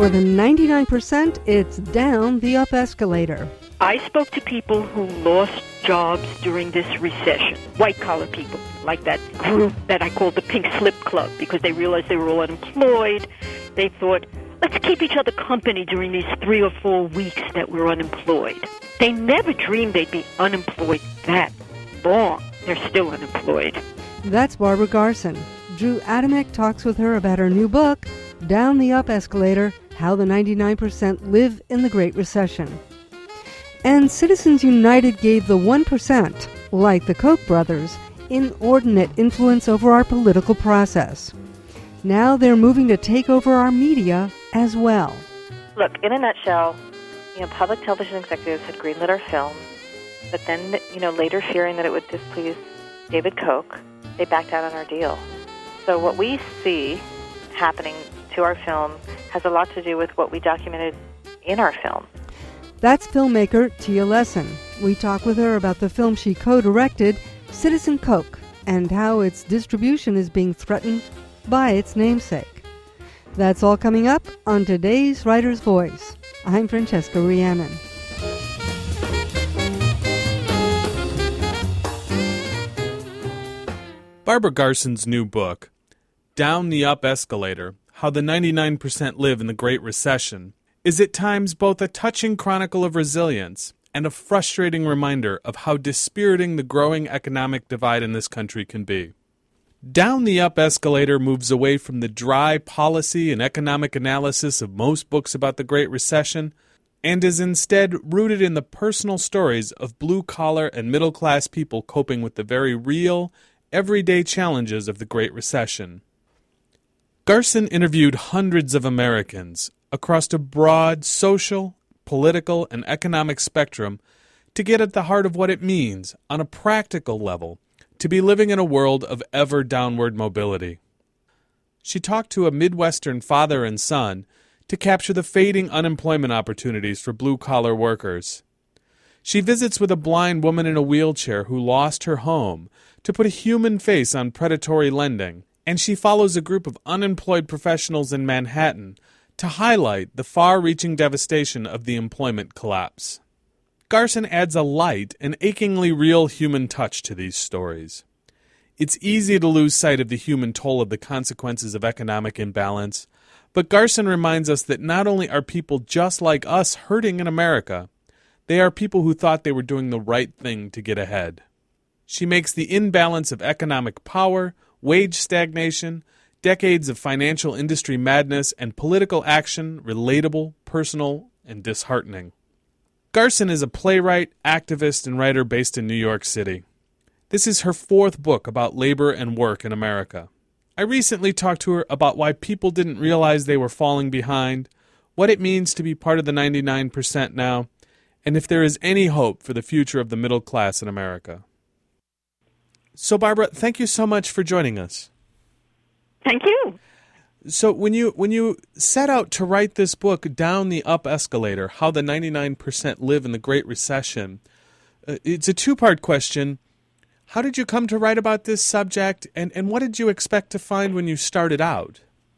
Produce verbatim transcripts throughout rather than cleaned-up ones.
For the ninety-nine percent, it's down the up escalator. I spoke to people who lost jobs during this recession, white-collar people, like that group that I called the Pink Slip Club, because they realized they were all unemployed. They thought, let's keep each other company during these three or four weeks that we're unemployed. They never dreamed they'd be unemployed that long. They're still unemployed. That's Barbara Garson. Drew Adamek talks with her about her new book, Down the Up Escalator, How the ninety-nine percent Live in the Great Recession. And Citizens United gave the one percent, like the Koch brothers, inordinate influence over our political process. Now they're moving to take over our media as well. Look, in a nutshell, you know, public television executives had greenlit our film, but then, you know, later fearing that it would displease David Koch, they backed out on our deal. So what we see happening to our film has a lot to do with what we documented in our film. That's filmmaker Tia Lessin. We talk with her about the film she co-directed, Citizen Koch, and how its distribution is being threatened by its namesake. That's all coming up on today's Writer's Voice. I'm Francesca Rhiannon. Barbara Garson's new book, Down the Up Escalator, How the ninety-nine percent Live in the Great Recession, is at times both a touching chronicle of resilience and a frustrating reminder of how dispiriting the growing economic divide in this country can be. Down the Up Escalator moves away from the dry policy and economic analysis of most books about the Great Recession and is instead rooted in the personal stories of blue-collar and middle-class people coping with the very real, everyday challenges of the Great Recession. Garson interviewed hundreds of Americans across a broad social, political, and economic spectrum to get at the heart of what it means, on a practical level, to be living in a world of ever downward mobility. She talked to a Midwestern father and son to capture the fading unemployment opportunities for blue-collar workers. She visits with a blind woman in a wheelchair who lost her home to put a human face on predatory lending, and she follows a group of unemployed professionals in Manhattan to highlight the far-reaching devastation of the employment collapse. Garson adds a light and achingly real human touch to these stories. It's easy to lose sight of the human toll of the consequences of economic imbalance, but Garson reminds us that not only are people just like us hurting in America, they are people who thought they were doing the right thing to get ahead. She makes the imbalance of economic power, wage stagnation, decades of financial industry madness, and political action relatable, personal, and disheartening. Garson is a playwright, activist, and writer based in New York City. This is her fourth book about labor and work in America. I recently talked to her about why people didn't realize they were falling behind, what it means to be part of the ninety-nine percent now, and if there is any hope for the future of the middle class in America. So, Barbara, thank you so much for joining us. Thank you. So when you when you set out to write this book, Down the Up Escalator, How the ninety-nine percent Live in the Great Recession, uh, it's a two-part question. How did you come to write about this subject, and, and what did you expect to find when you started out?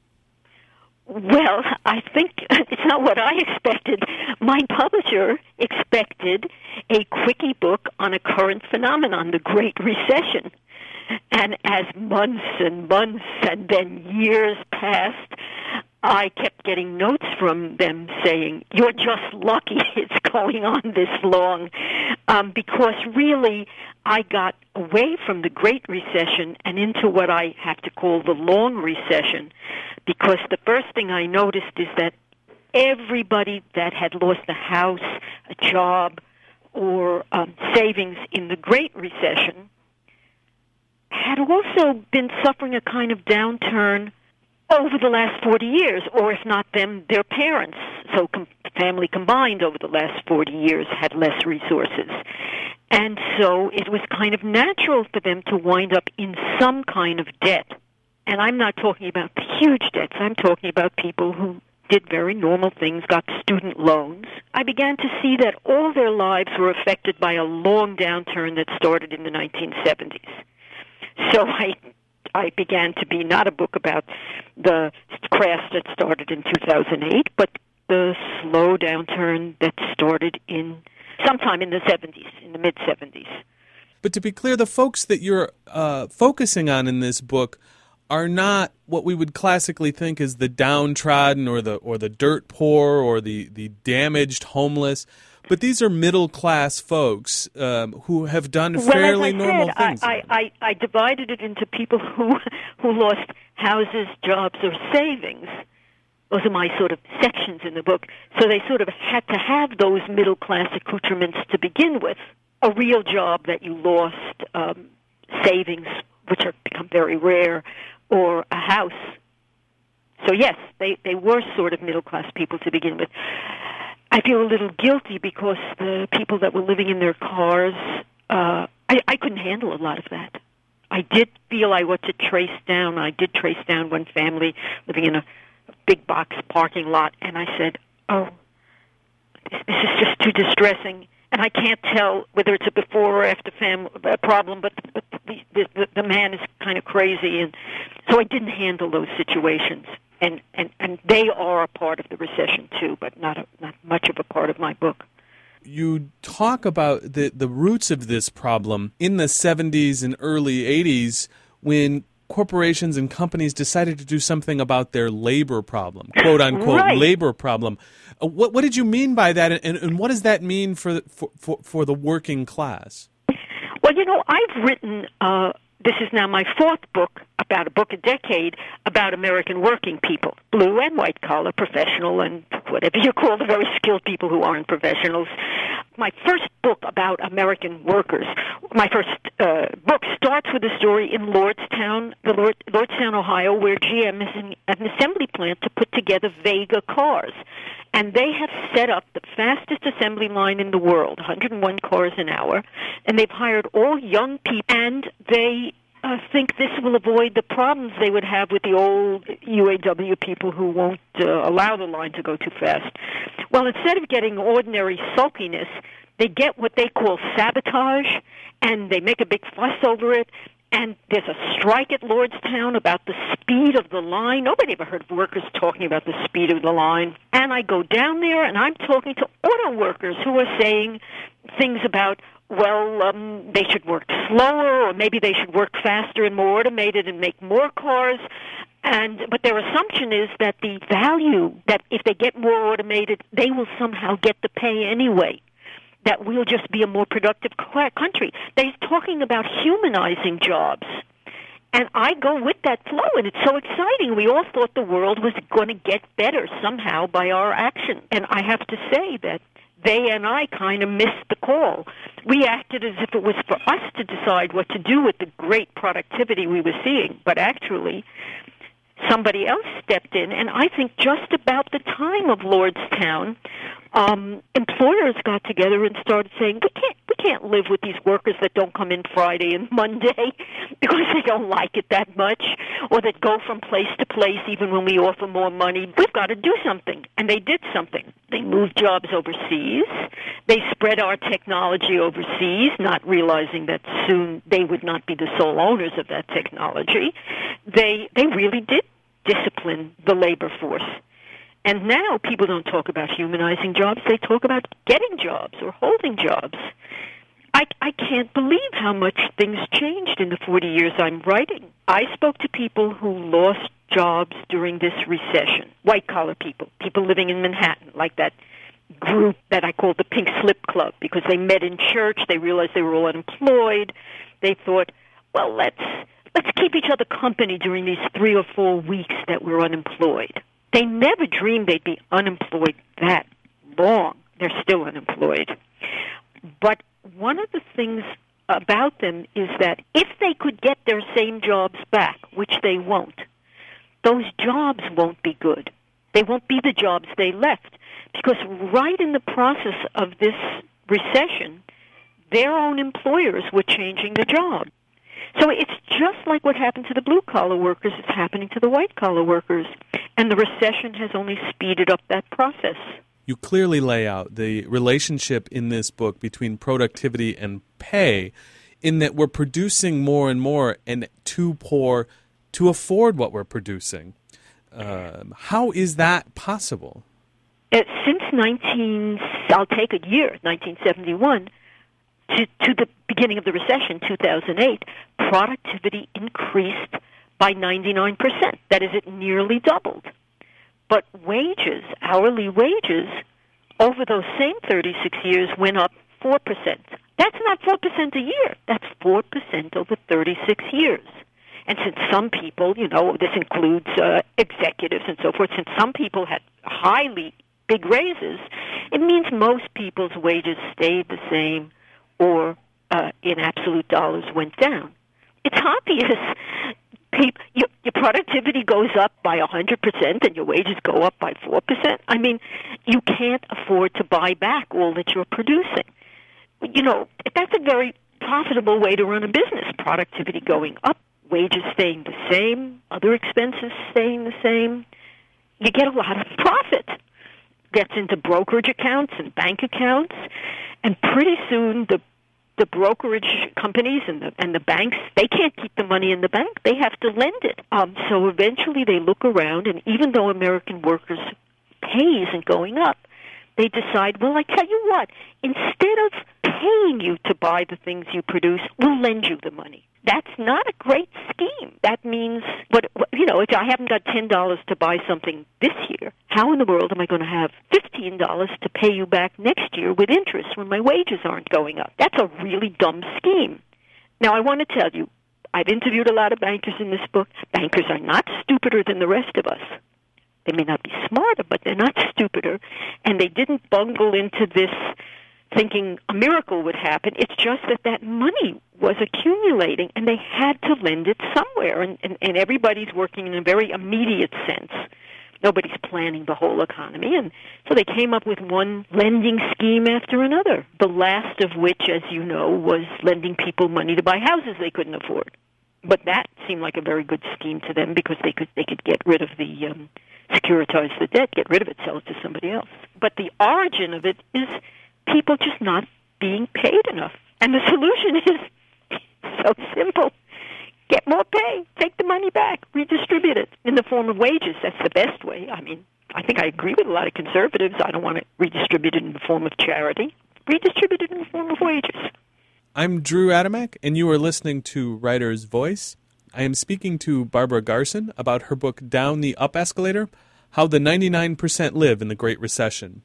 Well, I think it's not what I expected. My publisher expected a quickie book on a current phenomenon, the Great Recession. And as months and months and then years passed, I kept getting notes from them saying, you're just lucky it's going on this long. Um, because really, I got away from the Great Recession and into what I have to call the Long Recession. Because the first thing I noticed is that everybody that had lost a house, a job, or um, savings in the Great Recession had also been suffering a kind of downturn over the last forty years, or if not them, their parents. So com- family combined over the last forty years had less resources. And so it was kind of natural for them to wind up in some kind of debt. And I'm not talking about the huge debts. I'm talking about people who did very normal things, got student loans. I began to see that all their lives were affected by a long downturn that started in the nineteen seventies. So I I began to be not a book about the crash that started in two thousand eight, but the slow downturn that started in sometime in the seventies, in the mid-seventies. But to be clear, the folks that you're uh, focusing on in this book are not what we would classically think as the downtrodden or the or the dirt poor or the, the damaged homeless, but these are middle-class folks um, who have done fairly well, normal said, things. I, I, I, I divided it into people who who lost houses, jobs, or savings. Those are my sort of sections in the book. So they sort of had to have those middle-class accoutrements to begin with. A real job that you lost, um, savings, which have become very rare, or a house. So yes, they, they were sort of middle-class people to begin with. I feel a little guilty because the people that were living in their cars, uh, I, I couldn't handle a lot of that. I did feel I wanted to trace down, I did trace down one family living in a big box parking lot, and I said, oh, this, this is just too distressing. And I can't tell whether it's a before or after fam- problem, but, but the, the, the man is kind of crazy. And so I didn't handle those situations. And, and, and they are a part of the recession, too, but not a, not much of a part of my book. You talk about the, the roots of this problem in the seventies and early eighties when corporations and companies decided to do something about their labor problem, quote-unquote right. labor problem. Uh, what, what did you mean by that, and, and what does that mean for, for, for, for the working class? Well, you know, I've written, uh, this is now my fourth book, about a book a decade, about American working people, blue and white-collar, professional, and whatever you call the very skilled people who aren't professionals. My first book about American workers, my first uh, book starts with a story in Lordstown, the Lord, Lordstown, Ohio, where G M is in an assembly plant to put together Vega cars. And they have set up the fastest assembly line in the world, one hundred one cars an hour, and they've hired all young people, and they uh, think this will avoid the problems they would have with the old U A W people who won't uh, allow the line to go too fast. Well, instead of getting ordinary sulkiness, they get what they call sabotage, and they make a big fuss over it. And there's a strike at Lordstown about the speed of the line. Nobody ever heard of workers talking about the speed of the line. And I go down there, and I'm talking to auto workers who are saying things about, well, um, they should work slower, or maybe they should work faster and more automated and make more cars. And but their assumption is that the value, that if they get more automated, they will somehow get the pay anyway, that we'll just be a more productive country. They're talking about humanizing jobs. And I go with that flow, and it's so exciting. We all thought the world was going to get better somehow by our action. And I have to say that they and I kind of missed the call. We acted as if it was for us to decide what to do with the great productivity we were seeing. But actually, somebody else stepped in, and I think just about the time of Lordstown, um, employers got together and started saying, we can't, we can't live with these workers that don't come in Friday and Monday because they don't like it that much, or that go from place to place even when we offer more money. We've got to do something. And they did something. They moved jobs overseas. They spread our technology overseas, not realizing that soon they would not be the sole owners of that technology. They, they really did discipline the labor force. And now people don't talk about humanizing jobs. They talk about getting jobs or holding jobs. I, I can't believe how much things changed in the forty years I'm writing. I spoke to people who lost jobs during this recession, white-collar people, people living in Manhattan, like that group that I called the Pink Slip Club, because they met in church, they realized they were all unemployed. They thought, well, let's let's keep each other company during these three or four weeks that we're unemployed. They never dreamed they'd be unemployed that long. They're still unemployed. But one of the things about them is that if they could get their same jobs back, which they won't, those jobs won't be good. They won't be the jobs they left. Because right in the process of this recession, their own employers were changing the job. So it's just like what happened to the blue-collar workers, it's happening to the white-collar workers. And the recession has only speeded up that process. You clearly lay out the relationship in this book between productivity and pay, in that we're producing more and more, and too poor to afford what we're producing. Um, how is that possible? Uh, since nineteen, I'll take a year, nineteen seventy-one, to, to the beginning of the recession, two thousand eight, productivity increased by ninety-nine percent. That is, it nearly doubled. But wages, hourly wages, over those same thirty-six years went up four percent. That's not four percent a year. That's four percent over thirty-six years. And since some people, you know, this includes uh, executives and so forth, since some people had highly big raises, it means most people's wages stayed the same or uh, in absolute dollars went down. It's obvious. People, your, your productivity goes up by one hundred percent and your wages go up by four percent. I mean, you can't afford to buy back all that you're producing. You know, that's a very profitable way to run a business, productivity going up, wages staying the same, other expenses staying the same. You get a lot of profit. Gets into brokerage accounts and bank accounts, and pretty soon the the brokerage companies and the and the banks, they can't keep the money in the bank. They have to lend it. Um, so eventually they look around, and even though American workers' pay isn't going up, they decide, well, I tell you what, instead of paying you to buy the things you produce, we'll lend you the money. That's not a great scheme. That means, what, what you know, if I haven't got ten dollars to buy something this year, how in the world am I going to have fifteen dollars to pay you back next year with interest when my wages aren't going up? That's a really dumb scheme. Now, I want to tell you, I've interviewed a lot of bankers in this book. Bankers are not stupider than the rest of us. They may not be smarter, but they're not stupider, and they didn't bungle into this thinking a miracle would happen. It's just that that money was accumulating, and they had to lend it somewhere, and, and, and everybody's working in a very immediate sense. Nobody's planning the whole economy, and so they came up with one lending scheme after another, the last of which, as you know, was lending people money to buy houses they couldn't afford. But that seemed like a very good scheme to them because they could they could get rid of the um, securitize the debt, get rid of it, sell it to somebody else. But the origin of it is people just not being paid enough. And the solution is so simple. Get more pay. Take the money back. Redistribute it in the form of wages. That's the best way. I mean, I think I agree with a lot of conservatives. I don't want it redistributed in the form of charity. Redistribute it in the form of wages. I'm Drew Adamek, and you are listening to Writer's Voice. I am speaking to Barbara Garson about her book Down the Up Escalator, How the ninety-nine percent Live in the Great Recession.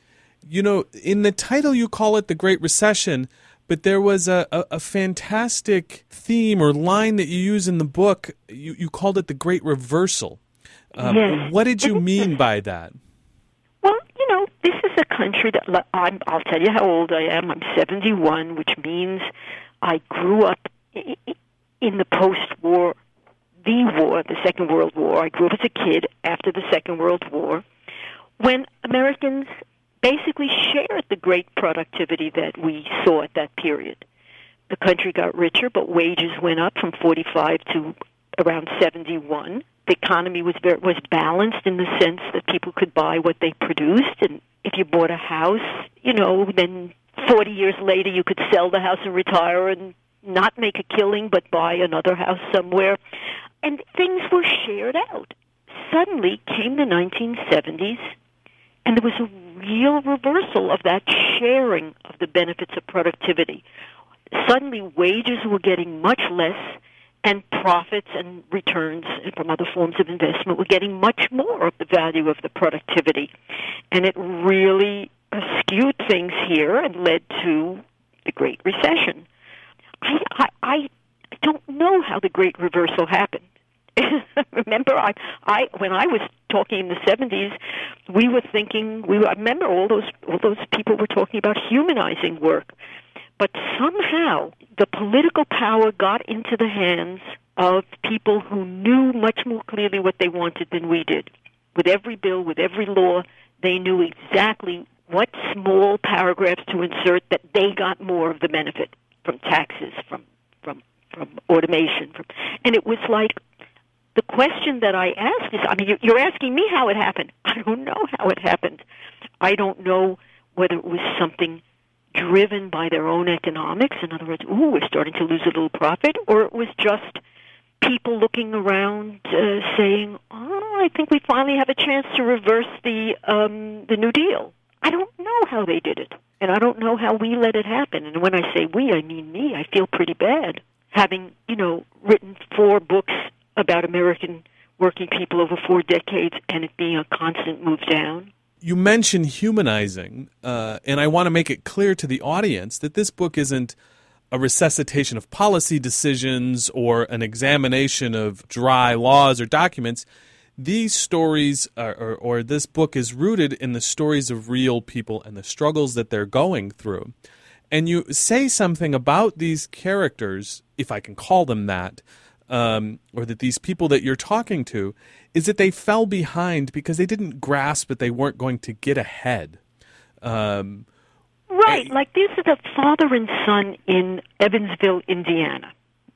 You know, in the title you call it The Great Recession, but there was a, a, a fantastic theme or line that you use in the book. You, you called it The Great Reversal. Um, yes. What did you mean by that? Well, you know, this is a country that, I'm, I'll tell you how old I am. I'm seventy-one, which means I grew up in the post-war, the war, the Second World War. I grew up as a kid after the Second World War, when Americans basically shared the great productivity that we saw at that period. The country got richer, but wages went up from forty-five to around seventy-one. The economy was very, was balanced in the sense that people could buy what they produced, and if you bought a house, you know, then forty years later you could sell the house and retire and not make a killing, but buy another house somewhere. And things were shared out. Suddenly came the nineteen seventies, and there was a real reversal of that sharing of the benefits of productivity. Suddenly wages were getting much less, and profits and returns from other forms of investment were getting much more of the value of the productivity. And it really skewed things here and led to the Great Recession. I, I, I don't know how the Great Reversal happened. Remember, I, I when I was talking in the seventies, we were thinking. We were, I remember all those all those people were talking about humanizing work, but somehow the political power got into the hands of people who knew much more clearly what they wanted than we did. With every bill, with every law, they knew exactly what small paragraphs to insert that they got more of the benefit from taxes, from from from automation, from, and it was like. The question that I ask is, I mean, you're asking me how it happened. I don't know how it happened. I don't know whether it was something driven by their own economics. In other words, ooh, we're starting to lose a little profit, or it was just people looking around uh, saying, oh, I think we finally have a chance to reverse the um, the New Deal. I don't know how they did it, and I don't know how we let it happen. And when I say we, I mean me. I feel pretty bad, having, you know, written four books about American working people over four decades and it being a constant move down. You mentioned humanizing, uh, and I want to make it clear to the audience that this book isn't a resuscitation of policy decisions or an examination of dry laws or documents. These stories, are, or, or this book is rooted in the stories of real people and the struggles that they're going through. And you say something about these characters, if I can call them that, um, or that these people that you're talking to, is that they fell behind because they didn't grasp that they weren't going to get ahead. Um, right, I, like this is a father and son in Evansville, Indiana.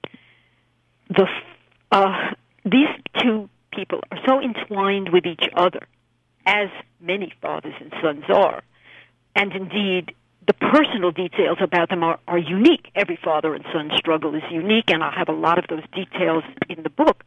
The uh, these two people are so entwined with each other, as many fathers and sons are, and indeed the personal details about them are, are unique. Every father and son struggle is unique, and I'll have a lot of those details in the book.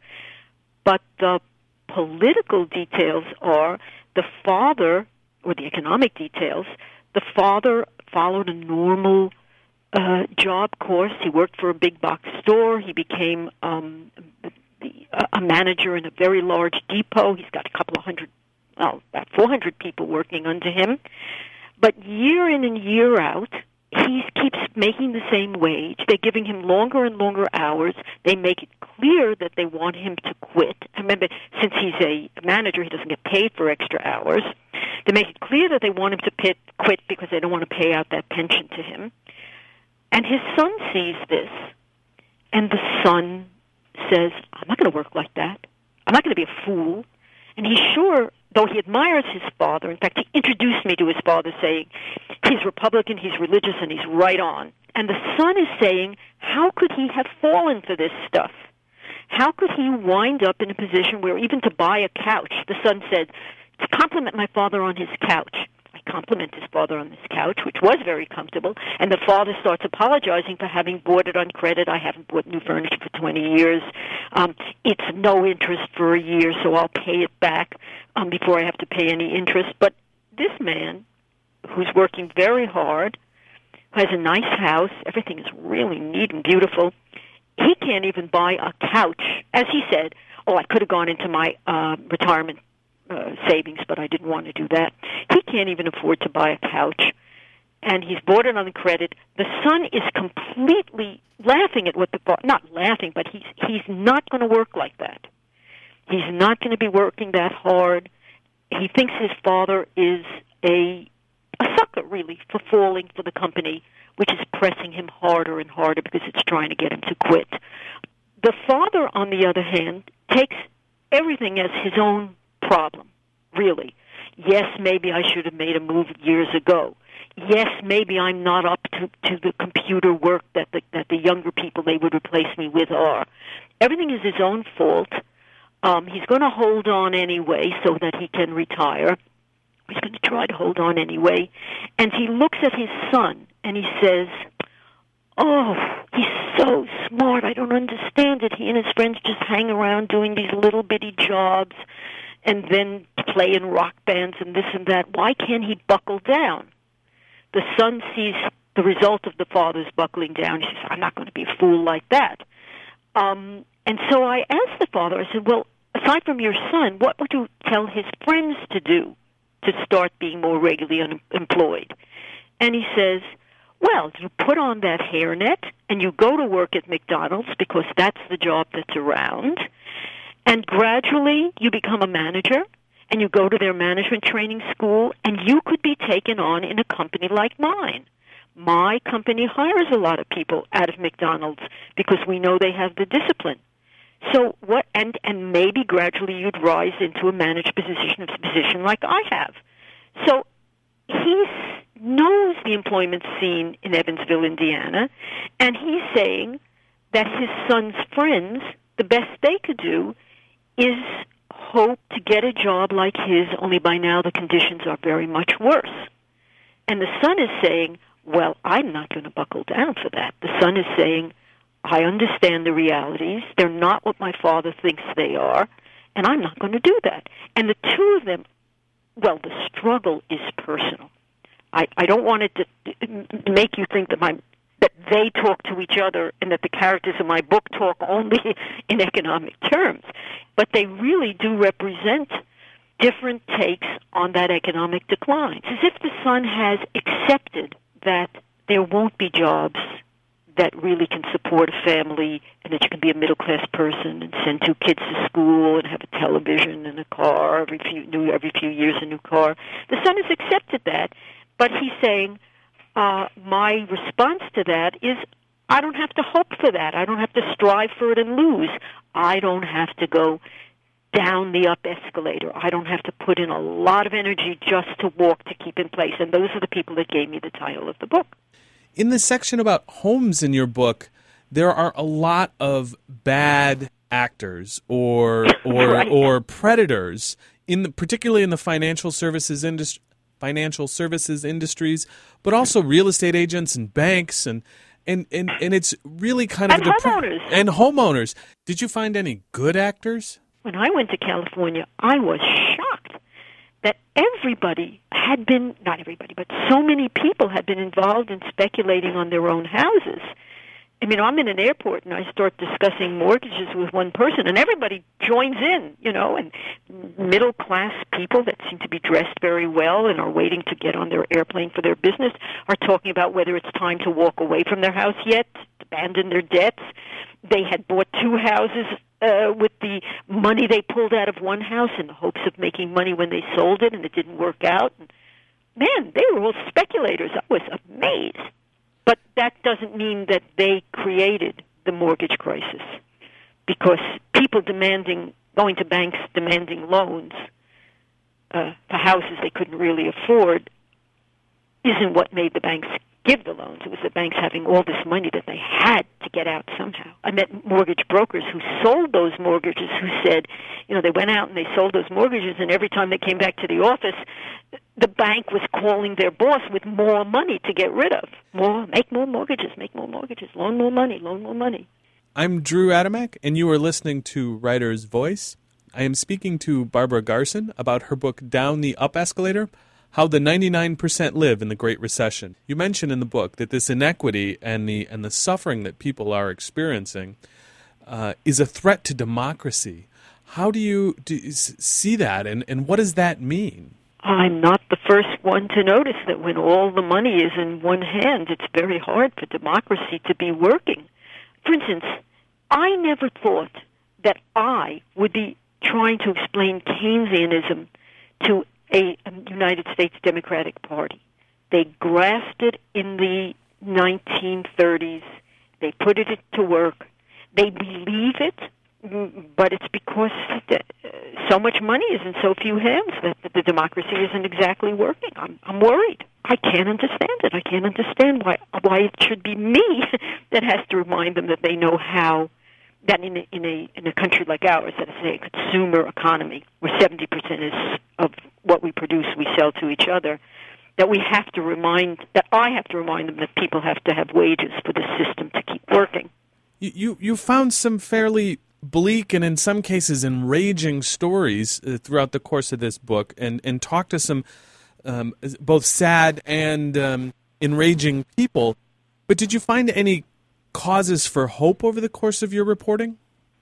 But the political details are the father, or the economic details, the father followed a normal uh, job course. He worked for a big box store. He became um, the, uh, a manager in a very large depot. He's got a couple of hundred, well, about four hundred people working under him. But year in and year out, he keeps making the same wage. They're giving him longer and longer hours. They make it clear that they want him to quit. Remember, since he's a manager, he doesn't get paid for extra hours. They make it clear that they want him to pit, quit because they don't want to pay out that pension to him. And his son sees this, and the son says, I'm not going to work like that. I'm not going to be a fool. And he's sure, though he admires his father, in fact, he introduced me to his father saying, he's Republican, he's religious, and he's right on. And the son is saying, how could he have fallen for this stuff? How could he wind up in a position where even to buy a couch, the son said, to compliment my father on his couch. I compliment his father on this couch, which was very comfortable, and the father starts apologizing for having bought it on credit. I haven't bought new furniture for twenty years. Um, it's no interest for a year, so I'll pay it back um, before I have to pay any interest. But this man, who's working very hard, who has a nice house, everything is really neat and beautiful, he can't even buy a couch. As he said, oh, I could have gone into my uh, retirement Uh, savings, but I didn't want to do that. He can't even afford to buy a couch, and he's bought it on credit. The son is completely laughing at what the father, not laughing, but he's he's not going to work like that. He's not going to be working that hard. He thinks his father is a a sucker, really, for falling for the company, which is pressing him harder and harder because it's trying to get him to quit. The father, on the other hand, takes everything as his own problem, really. Yes, maybe I should have made a move years ago. Yes, maybe I'm not up to, to the computer work that the, that the younger people they would replace me with are. Everything is his own fault. Um, he's going to hold on anyway so that he can retire. He's going to try to hold on anyway. And he looks at his son and he says, oh, he's so smart. I don't understand it. He and his friends just hang around doing these little bitty jobs and then play in rock bands and this and that. Why can't he buckle down? The son sees the result of the father's buckling down. He says, I'm not going to be a fool like that. Um, and so I asked the father, I said, well, aside from your son, what would you tell his friends to do to start being more regularly unemployed? And he says, well, you put on that hairnet and you go to work at McDonald's because that's the job that's around. And gradually you become a manager, and you go to their management training school, and you could be taken on in a company like mine. My company hires a lot of people out of McDonald's because we know they have the discipline. So what? And and maybe gradually you'd rise into a managed position, a position like I have. So he knows the employment scene in Evansville, Indiana, and he's saying that his son's friends, the best they could do is hope to get a job like his, only by now the conditions are very much worse. And the son is saying, well, I'm not going to buckle down for that. The son is saying, I understand the realities. They're not what my father thinks they are, and I'm not going to do that. And the two of them, well, the struggle is personal. I, I don't want it to make you think that my that they talk to each other and that the characters in my book talk only in economic terms. But they really do represent different takes on that economic decline. It's as if the son has accepted that there won't be jobs that really can support a family and that you can be a middle-class person and send two kids to school and have a television and a car every few, new, every few years, a new car. The son has accepted that, but he's saying, Uh, my response to that is I don't have to hope for that. I don't have to strive for it and lose. I don't have to go down the up escalator. I don't have to put in a lot of energy just to walk to keep in place. And those are the people that gave me the title of the book. In the section about homes in your book, there are a lot of bad actors or or right. or predators in the, particularly in the financial services industry. financial services industries, but also real estate agents and banks, and and, and, and it's really kind of and a homeowners and homeowners. Did you find any good actors? When I went to California, I was shocked that everybody had been, not everybody, but so many people had been involved in speculating on their own houses. I mean, I'm in an airport and I start discussing mortgages with one person, and everybody joins in, you know, and middle-class people that seem to be dressed very well and are waiting to get on their airplane for their business are talking about whether it's time to walk away from their house yet, abandon their debts. They had bought two houses uh, with the money they pulled out of one house in the hopes of making money when they sold it, and it didn't work out. And, man, they were all speculators. I was amazed. But that doesn't mean that they created the mortgage crisis, because people demanding, going to banks demanding loans uh, for houses they couldn't really afford isn't what made the banks give the loans. It was the banks having all this money that they had to get out somehow. I met mortgage brokers who sold those mortgages who said, you know, they went out and they sold those mortgages, and every time they came back to the office, the bank was calling their boss with more money to get rid of. More, make more mortgages, make more mortgages, loan more money, loan more money. I'm Drew Adamek, and you are listening to Writer's Voice. I am speaking to Barbara Garson about her book, Down the Up Escalator, How the ninety-nine percent Live in the Great Recession. You mention in the book that this inequity and the and the suffering that people are experiencing uh, is a threat to democracy. How do you, do you see that, and, and what does that mean? I'm not the first one to notice that when all the money is in one hand, it's very hard for democracy to be working. For instance, I never thought that I would be trying to explain Keynesianism to a United States Democratic Party. They grasped it in the nineteen thirties. They put it to work. They believe it, but it's because so much money is in so few hands that the democracy isn't exactly working. I'm, I'm worried. I can't understand it. I can't understand why why it should be me that has to remind them that they know how, that in a, in a in a country like ours, that is a consumer economy, where seventy percent is of what we produce we sell to each other, that we have to remind, that I have to remind them that people have to have wages for the system to keep working. You you, you found some fairly bleak and in some cases enraging stories uh, throughout the course of this book, and, and talked to some um, both sad and um, enraging people. But did you find any causes for hope over the course of your reporting?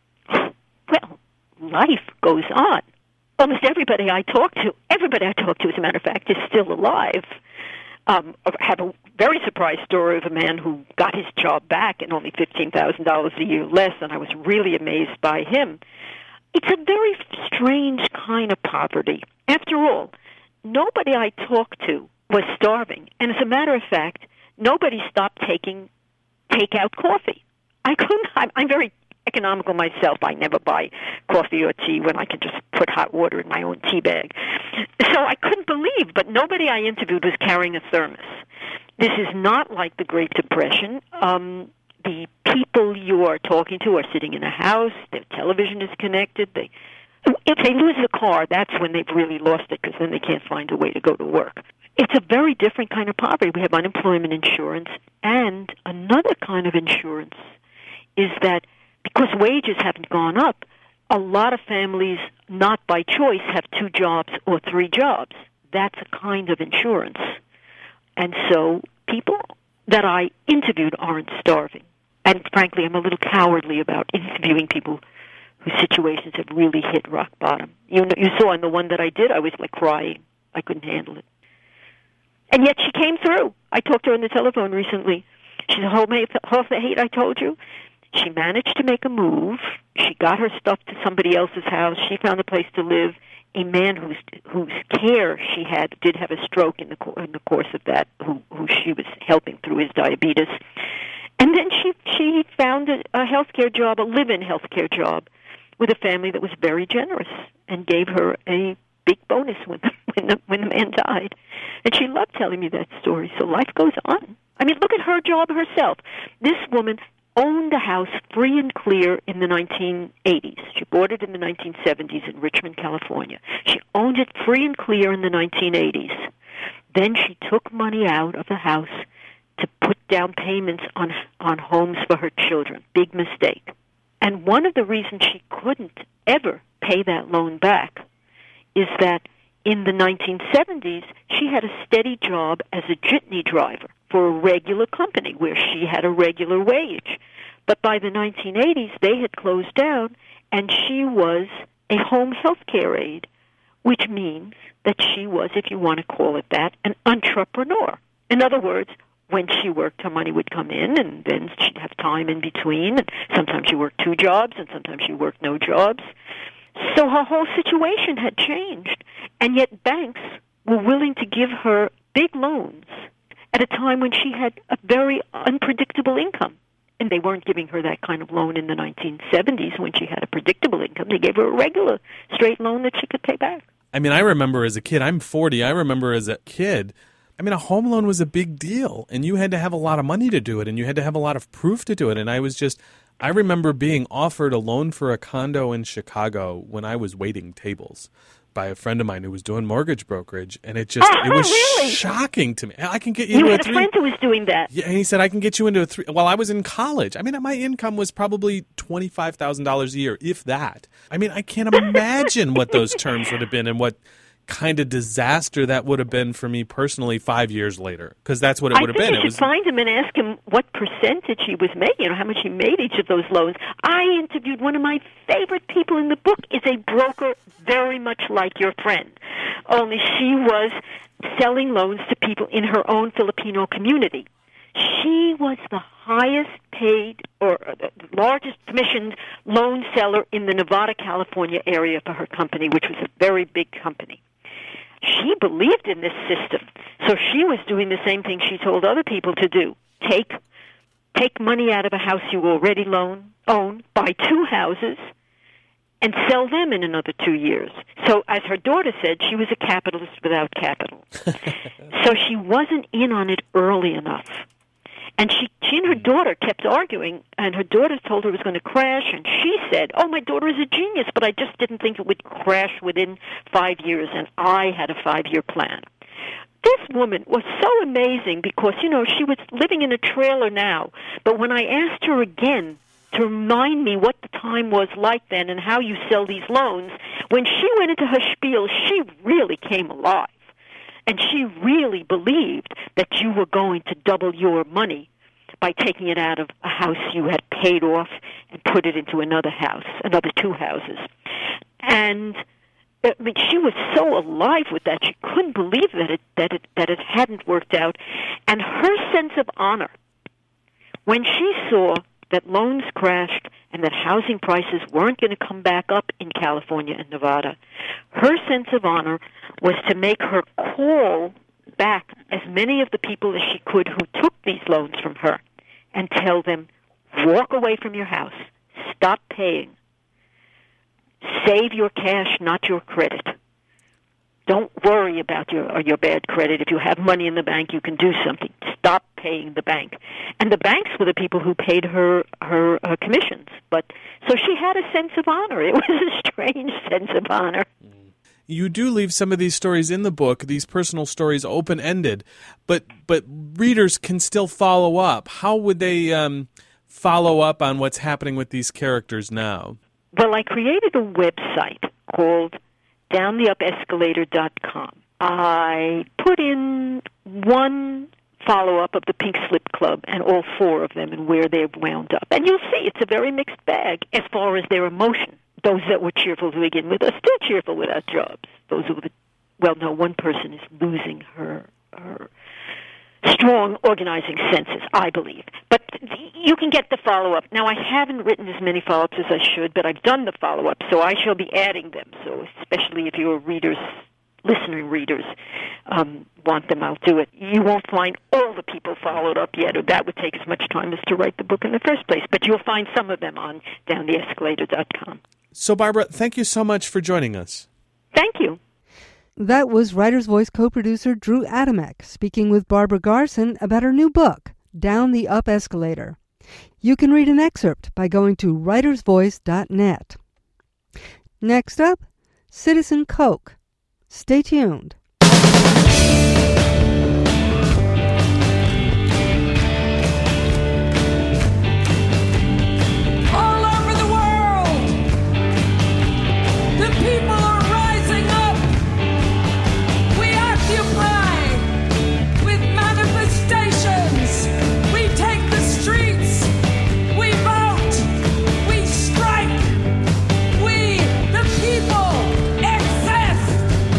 Well, life goes on. Almost everybody I talk to, everybody I talk to, as a matter of fact, is still alive. Um, I have a very surprised story of a man who got his job back and only fifteen thousand dollars a year less, and I was really amazed by him. It's a very strange kind of poverty. After all, nobody I talked to was starving, and as a matter of fact, nobody stopped taking take-out coffee. I couldn't. I'm, I'm very economical myself. I never buy coffee or tea when I can just put hot water in my own tea bag. So I couldn't believe, but nobody I interviewed was carrying a thermos. This is not like the Great Depression. Um, the people you are talking to are sitting in a house. Their television is connected. They, if they lose the car, that's when they've really lost it, because then they can't find a way to go to work. It's a very different kind of poverty. We have unemployment insurance, and another kind of insurance is that because wages haven't gone up, a lot of families, not by choice, have two jobs or three jobs. That's a kind of insurance. And so people that I interviewed aren't starving. And frankly, I'm a little cowardly about interviewing people whose situations have really hit rock bottom. You know, you saw in the one that I did, I was like crying. I couldn't handle it. And yet she came through. I talked to her on the telephone recently. She said, "Hold me, hold the hate I told you." She managed to make a move. She got her stuff to somebody else's house. She found a place to live. A man whose whose care she had did have a stroke in the in the course of that, who who she was helping through his diabetes. And then she she found a, a healthcare job, a live-in healthcare job, with a family that was very generous and gave her a big bonus when the, when the when the man died. And she loved telling me that story. So life goes on. I mean, look at her job herself. This woman owned a house free and clear in the nineteen eighties. She bought it in the nineteen seventies in Richmond, California. She owned it free and clear in the nineteen eighties. Then she took money out of the house to put down payments on on homes for her children. Big mistake. And one of the reasons she couldn't ever pay that loan back is that in the nineteen seventies, she had a steady job as a jitney driver for a regular company where she had a regular wage. But by the nineteen eighties, they had closed down, and she was a home health care aide, which means that she was, if you want to call it that, an entrepreneur. In other words, when she worked, her money would come in, and then she'd have time in between. And sometimes she worked two jobs, and sometimes she worked no jobs. So her whole situation had changed, and yet banks were willing to give her big loans at a time when she had a very unpredictable income. And they weren't giving her that kind of loan in the nineteen seventies when she had a predictable income. They gave her a regular straight loan that she could pay back. I mean, I remember as a kid, I'm forty, I remember as a kid, I mean, a home loan was a big deal, and you had to have a lot of money to do it, and you had to have a lot of proof to do it. And I was just, I remember being offered a loan for a condo in Chicago when I was waiting tables by a friend of mine who was doing mortgage brokerage, and it just, oh, it was really? shocking to me. I can get you, you into had a three. a friend who was doing that. Yeah, and he said, I can get you into a three. Well, I was in college. I mean, my income was probably twenty-five thousand dollars a year, if that. I mean, I can't imagine what those terms would have been and what kind of disaster that would have been for me personally five years later, because that's what it would have been. I think you it should was... find him and ask him what percentage he was making, you know, how much he made each of those loans. I interviewed one of my favorite people in the book is a broker very much like your friend, only she was selling loans to people in her own Filipino community. She was the highest paid or the largest commissioned loan seller in the Nevada, California area for her company, which was a very big company. She believed in this system, so she was doing the same thing she told other people to do. Take take money out of a house you already loan, own, buy two houses, and sell them in another two years. So, as her daughter said, she was a capitalist without capital. So she wasn't in on it early enough. And she, she and her daughter kept arguing, and her daughter told her it was going to crash, and she said, oh, my daughter is a genius, but I just didn't think it would crash within five years, and I had a five-year plan. This woman was so amazing because, you know, she was living in a trailer now, but when I asked her again to remind me what the time was like then and how you sell these loans, when she went into her spiel, she really came alive. And she really believed that you were going to double your money by taking it out of a house you had paid off and put it into another house, another two houses. And I mean, she was so alive with that, she couldn't believe that it that it that it hadn't worked out. And her sense of honor, when she saw that loans crashed and that housing prices weren't going to come back up in California and Nevada, her sense of honor was to make her call back as many of the people as she could who took these loans from her and tell them, walk away from your house, stop paying, save your cash, not your credit. Don't worry about your or your bad credit. If you have money in the bank, you can do something. Stop paying the bank. And the banks were the people who paid her her, her commissions. But so she had a sense of honor. It was a strange sense of honor. You do leave some of these stories in the book, these personal stories, open-ended, but but readers can still follow up. How would they um, follow up on what's happening with these characters now? Well, I created a website called down the up escalator dot com. I put in one follow-up of the Pink Slip Club and all four of them and where they've wound up. And you'll see it's a very mixed bag as far as their emotion. Those that were cheerful to begin with are still cheerful without jobs. Those who were, well, no, one person is losing her her strong organizing senses, I believe. But you can get the follow-up. Now, I haven't written as many follow-ups as I should, but I've done the follow-up, so I shall be adding them. So especially if your readers, listening readers, um, want them, I'll do it. You won't find all the people followed up yet, or that would take as much time as to write the book in the first place. But you'll find some of them on down the escalator dot com. So, Barbara, thank you so much for joining us. Thank you. That was Writer's Voice co-producer Drew Adamek speaking with Barbara Garson about her new book, Down the Up Escalator. You can read an excerpt by going to writers voice dot net. Next up, Citizen Coke. Stay tuned. All over the world, the people are rising up. We occupy with manifestations. We take the streets. We vote. We strike. We, the people, exist.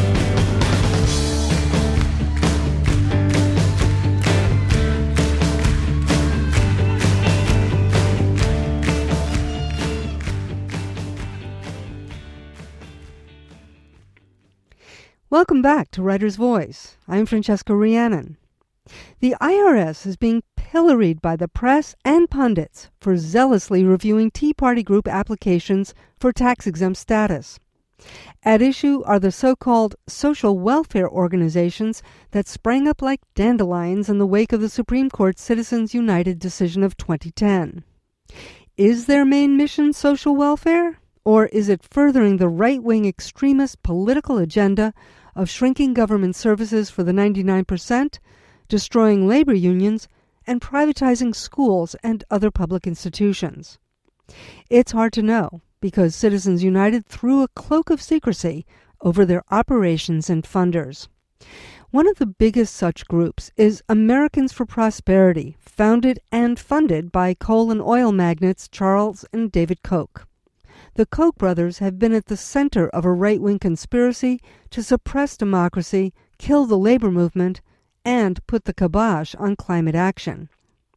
Welcome back to Writer's Voice. I'm Francesca Rhiannon. The I R S is being pilloried by the press and pundits for zealously reviewing Tea Party group applications for tax-exempt status. At issue are the so-called social welfare organizations that sprang up like dandelions in the wake of the Supreme Court's Citizens United decision of twenty ten. Is their main mission social welfare? Or is it furthering the right-wing extremist political agenda of shrinking government services for the ninety-nine percent, destroying labor unions, and privatizing schools and other public institutions? It's hard to know, because Citizens United threw a cloak of secrecy over their operations and funders. One of the biggest such groups is Americans for Prosperity, founded and funded by coal and oil magnates Charles and David Koch. The Koch brothers have been at the center of a right-wing conspiracy to suppress democracy, kill the labor movement, and put the kibosh on climate action.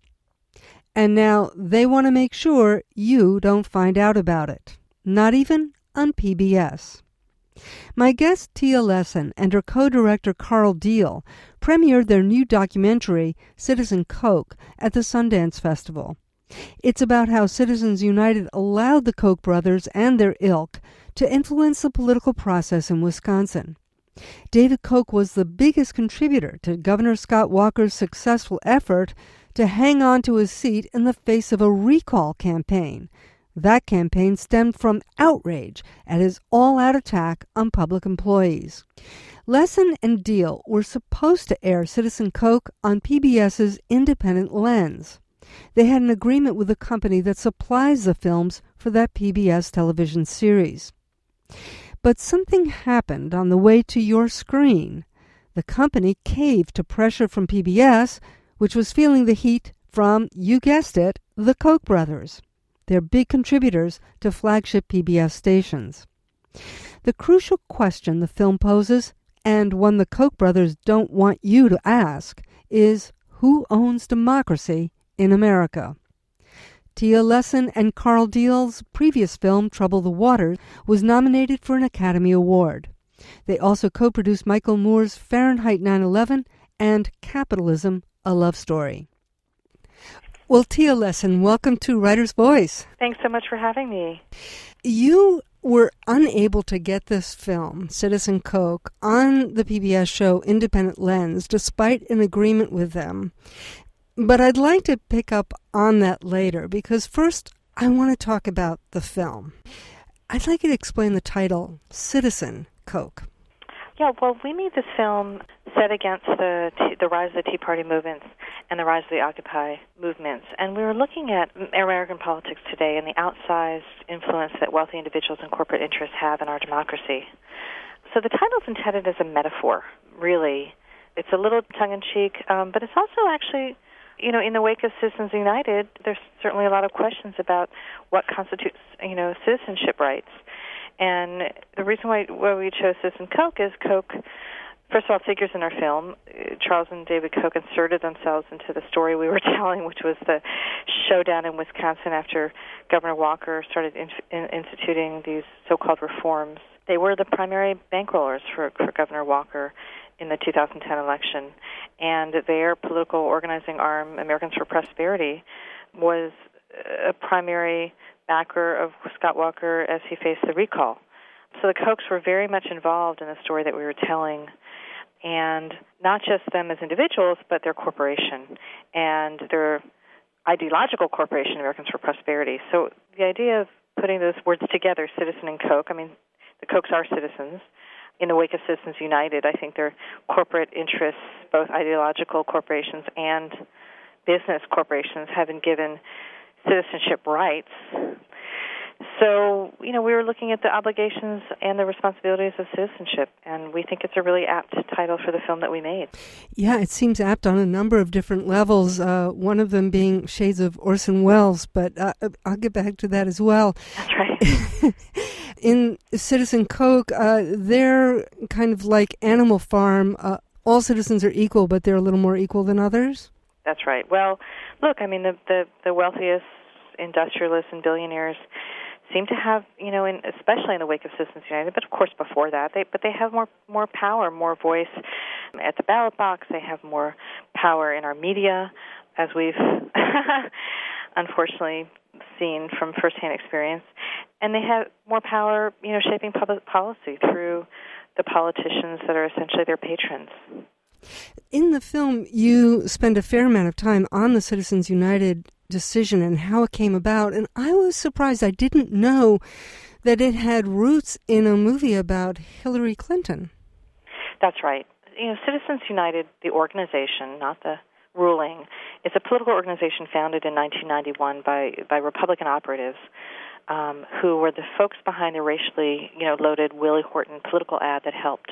And now they want to make sure you don't find out about it, not even on P B S. My guest Tia Lessin and her co-director Carl Deal premiered their new documentary, Citizen Coke, at the Sundance Festival. It's about how Citizens United allowed the Koch brothers and their ilk to influence the political process in Wisconsin. David Koch was the biggest contributor to Governor Scott Walker's successful effort to hang on to his seat in the face of a recall campaign. That campaign stemmed from outrage at his all-out attack on public employees. Lessin and Deal were supposed to air Citizen Coke on PBS's Independent Lens. They had an agreement with the company that supplies the films for that P B S television series. But something happened on the way to your screen. The company caved to pressure from P B S, which was feeling the heat from, you guessed it, the Koch brothers. They're big contributors to flagship P B S stations. The crucial question the film poses, and one the Koch brothers don't want you to ask, is who owns democracy in America? Tia Lessin and Carl Deal's previous film, Trouble the Water, was nominated for an Academy Award. They also co-produced Michael Moore's Fahrenheit nine eleven and Capitalism, a Love Story. Well, Tia Lessin, welcome to Writer's Voice. Thanks so much for having me. You were unable to get this film, Citizen Coke, on the P B S show Independent Lens, despite an agreement with them. But I'd like to pick up on that later, because first I want to talk about the film. I'd like you to explain the title, Citizen Coke. Yeah, well, we made this film set against the the rise of the Tea Party movements and the rise of the Occupy movements. And we were looking at American politics today and the outsized influence that wealthy individuals and corporate interests have in our democracy. So the title's intended as a metaphor, really. It's a little tongue-in-cheek, um, but it's also actually, you know, in the wake of Citizens United, there's certainly a lot of questions about what constitutes, you know, citizenship rights. And the reason why, why we chose Citizen Coke is Coke, first of all, figures in our film. Charles and David Koch inserted themselves into the story we were telling, which was the showdown in Wisconsin after Governor Walker started in, in, instituting these so-called reforms. They were the primary bankrollers for, for Governor Walker in the two thousand ten election, and their political organizing arm, Americans for Prosperity, was a primary backer of Scott Walker as he faced the recall. So the Kochs were very much involved in the story that we were telling, and not just them as individuals, but their corporation and their ideological corporation, Americans for Prosperity. So the idea of putting those words together, citizen and Koch, I mean, the Kochs are citizens. In the wake of Citizens United, I think their corporate interests, both ideological corporations and business corporations, have been given citizenship rights. So, you know, we were looking at the obligations and the responsibilities of citizenship, and we think it's a really apt title for the film that we made. Yeah, it seems apt on a number of different levels, uh, one of them being shades of Orson Welles, but uh, I'll get back to that as well. That's right. In Citizen Coke, uh, they're kind of like Animal Farm. Uh, all citizens are equal, but they're a little more equal than others? That's right. Well, look, I mean, the, the, the wealthiest industrialists and billionaires seem to have, you know, in, especially in the wake of Citizens United, but of course before that, they, but they have more more power, more voice at the ballot box. They have more power in our media, as we've unfortunately seen from firsthand experience. And they have more power, you know, shaping public policy through the politicians that are essentially their patrons. In the film, you spend a fair amount of time on the Citizens United decision and how it came about, and I was surprised. I didn't know that it had roots in a movie about Hillary Clinton. That's right. You know, Citizens United, the organization, not the ruling, is a political organization founded in nineteen ninety-one by, by Republican operatives um, who were the folks behind the racially, you know, loaded Willie Horton political ad that helped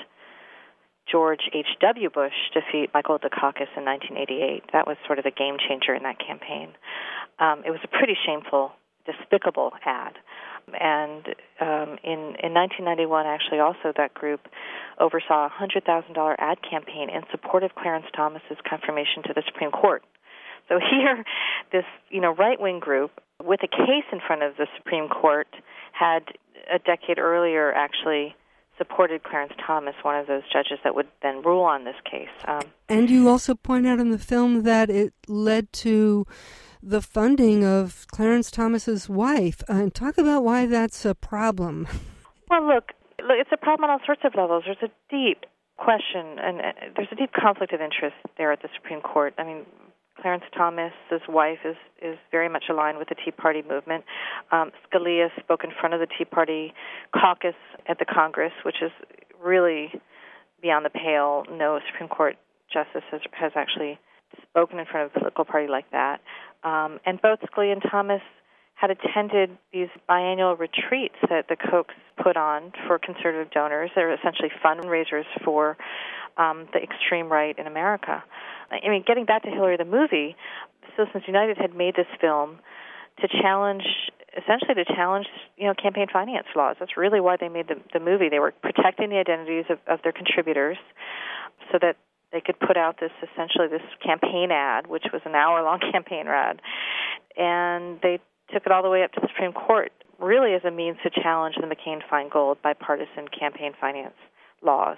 George H W. Bush defeat Michael Dukakis in nineteen eighty-eight. That was sort of a game changer in that campaign. Um, it was a pretty shameful, despicable ad. And um, in, in nineteen ninety-one, actually, also that group oversaw a one hundred thousand dollars ad campaign in support of Clarence Thomas's confirmation to the Supreme Court. So here, this, you know, right-wing group with a case in front of the Supreme Court had a decade earlier actually supported Clarence Thomas, one of those judges that would then rule on this case. Um, and you also point out in the film that it led to the funding of Clarence Thomas's wife. Uh, and talk about why that's a problem. Well, look, look, it's a problem on all sorts of levels. There's a deep question, and uh, there's a deep conflict of interest there at the Supreme Court. I mean, Clarence Thomas's wife is, is very much aligned with the Tea Party movement. Um, Scalia spoke in front of the Tea Party caucus at the Congress, which is really beyond the pale. No Supreme Court justice has, has actually spoken in front of a political party like that. Um, and both Scalia and Thomas had attended these biannual retreats that the Kochs put on for conservative donors. They're essentially fundraisers for um, the extreme right in America. I mean, getting back to Hillary the movie, Citizens United had made this film to challenge, essentially to challenge, you know, campaign finance laws. That's really why they made the, the movie. They were protecting the identities of, of their contributors so that they could put out this, essentially this campaign ad, which was an hour-long campaign ad. And they took it all the way up to the Supreme Court, really as a means to challenge the McCain-Feingold bipartisan campaign finance laws.